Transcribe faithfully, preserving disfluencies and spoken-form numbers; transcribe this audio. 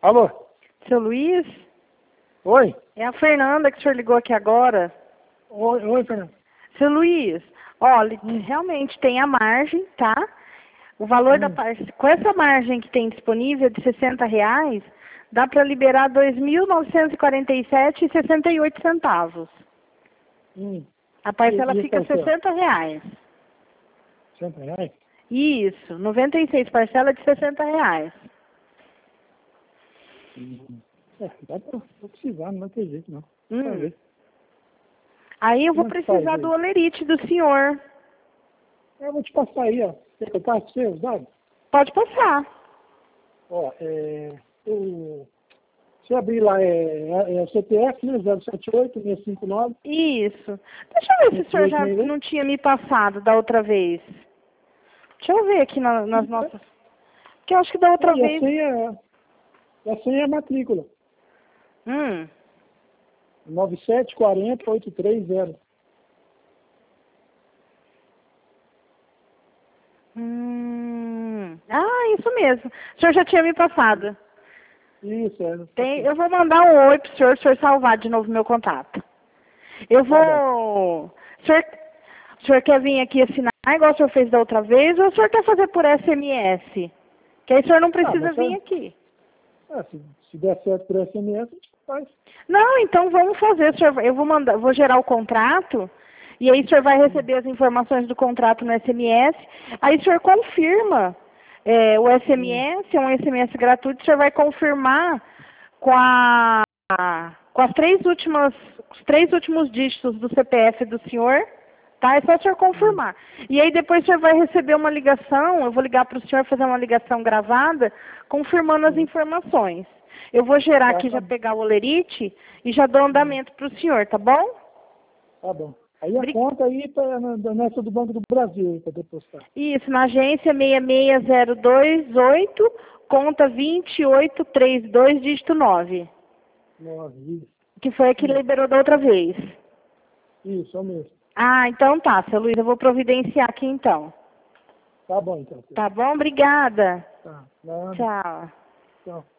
Alô? Seu Luiz? Oi? É a Fernanda que o senhor ligou aqui agora. Oi, oi, Fernanda. Seu Luiz, olha, Hum. realmente tem a margem, tá? O valor Hum. da parte, com essa margem que tem disponível de sessenta reais, dá para liberar dois mil novecentos e quarenta e sete reais e sessenta e oito centavos. Hum. A parcela E- e fica parcela? sessenta reais. sessenta reais? Isso, noventa e seis parcela de sessenta reais. Hum. É, dá pra, vou precisar, não vai ter jeito, não. Hum. Vai ver. Aí eu vou Como é que faz precisar aí? do olerite do senhor. Eu vou te passar aí, ó. Quer que eu passe pra você os dados? Pode passar. Ó, é... Eu, se abrir lá, é, é, é C P F, né? zero sete oito, seis cinco nove. Isso. Deixa eu ver se o senhor já não tinha me passado da outra vez. Deixa eu ver aqui na- nas nossas... Porque eu acho que da outra E a vez... senha, a senha é a matrícula. Hum. nove sete quatro zero oito três zero. Hum. Ah, isso mesmo. O senhor já tinha me passado. Isso, é. Tem, eu vou mandar um oi pro senhor, o senhor salvar de novo meu contato. Eu Tá vou... O senhor, o senhor quer vir aqui assinar igual o senhor fez da outra vez, ou o senhor quer fazer por S M S? Que aí o senhor não precisa mas vir só- aqui. Ah, se, se der certo por S M S, a gente faz. Não, então vamos fazer, o senhor, eu vou mandar, vou gerar o contrato, e aí o senhor vai receber as informações do contrato no S M S, aí o senhor confirma é, o S M S, é um S M S gratuito, o senhor vai confirmar com a com as três últimas, os três últimos dígitos do C P F do senhor, tá? É só o senhor confirmar. E aí depois o senhor vai receber uma ligação, eu vou ligar para o senhor fazer uma ligação gravada, confirmando as informações. Eu vou gerar Tá, aqui, tá já bom. pegar o olerite e já dou andamento para o senhor, tá bom? Tá bom. Aí a Obri- conta aí tá na, nessa do Banco do Brasil aí para depositar. Isso, na agência seis seis zero dois oito, conta dois oito três dois, dígito nove. Nove, isso. Que foi a que liberou da outra vez. Isso, é o mesmo. Ah, então tá, seu Luiz, eu vou providenciar aqui então. Tá bom, então. Tá bom? Obrigada. Tá. Nada. Tchau. Tchau.